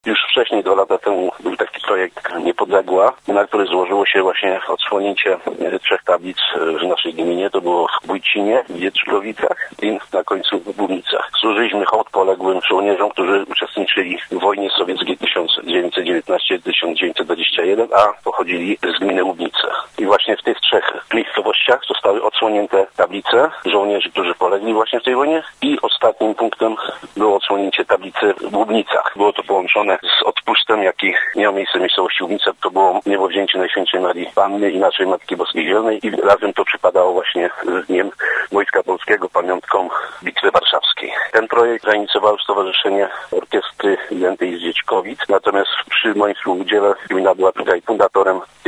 Już wcześniej, 2 lata temu, był taki projekt Niepodległa, na który złożyło się właśnie odsłonięcie 3 tablic w naszej gminie. To było w Bójcinie, w Wietrzkowicach i na końcu w Bubnicach. Służyliśmy hołd poległym żołnierzom, którzy uczestniczyli w wojnie sowieckiej 1919-1921, a pochodzili z gminy Bubnice. I właśnie w tych 3 miejscowościach zostały odsłonięte tablice żołnierzy, którzy polegli właśnie w tej wojnie, i ostatnim punktem było odsłonięcie tablicy w Bubnicach. Było to połączone z odpuszczem, jaki miał miejsce w miejscowości Bubnice. To było niebowzięcie Najświętszej Marii Panny, inaczej Matki Boskiej Zielnej, i razem to przypadało właśnie z Dniem Wojska Polskiego, pamiątką Bitwy Warszawskiej. Ten projekt zainicjowało Stowarzyszenie Orkiestry Jętej z Dziećkowic, natomiast przy moim współudziale gmina była tutaj fundatorem